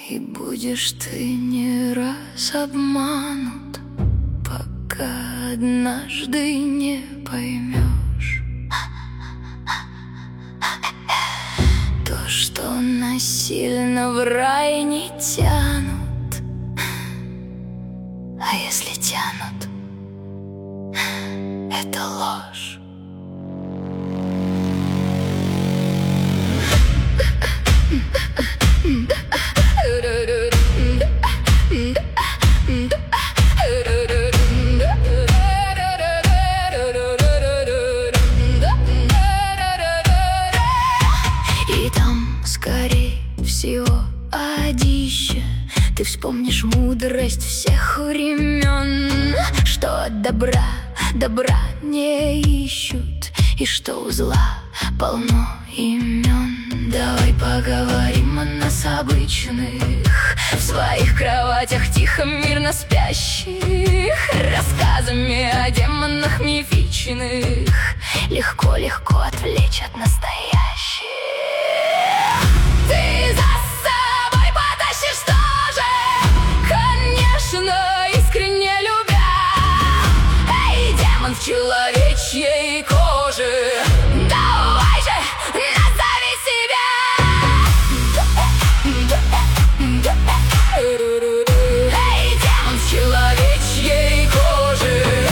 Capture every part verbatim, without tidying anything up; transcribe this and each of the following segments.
И будешь ты не раз обманут, пока однажды не поймешь то, что насильно в рай не тянут. А если тянут, это ложь. И там, скорее всего, одище ты вспомнишь мудрость всех времен, что от добра добра не ищут, и что у зла полно имен. Давай поговорим о нас обычных, в своих кроватях тихо, мирно спящих, рассказами о демонах мифичных легко-легко отвлечь от настоящих. Ты за собой потащишь тоже, конечно, искренне любя. Эй, демон в человечьей коже, давай же, назови себя. Эй, демон в человечьей коже,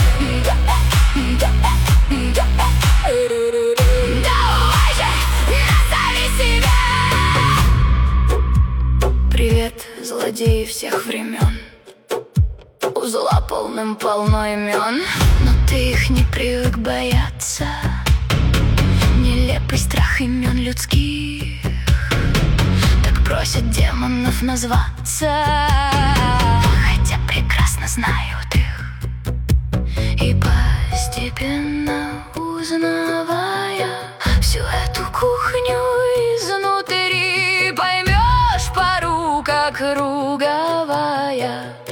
давай же, назови себя. Привет, злодеи всех времен, у зла полным-полно имен, но ты их не привык бояться. Нелепый страх имен людских так просят демонов назваться, хотя прекрасно знают их. И постепенно узнавая всю эту кухню изнутри, поймешь пару как круговая.